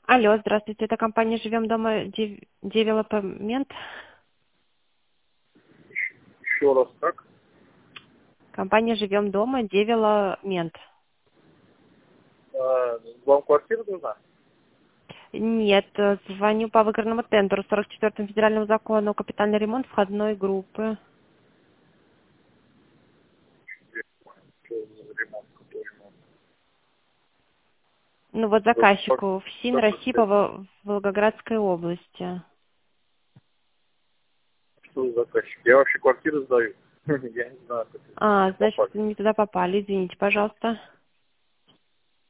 Алло, здравствуйте, это компания «Живем дома» Девелопмент. Еще раз как? Компания «Живем дома» Девелопмент. Вам квартира нужна? Нет, звоню по выигранному тендеру 44-м федеральному закону «Капитальный ремонт входной группы». Что за ремонт, какой ремонт? Ну вот Вы по заказчику в СИН какой России по связи? Волгоградской области. Что за заказчик? Я вообще квартиры сдаю. Я не знаю, как вы А, значит, попали. не туда попали, извините, пожалуйста.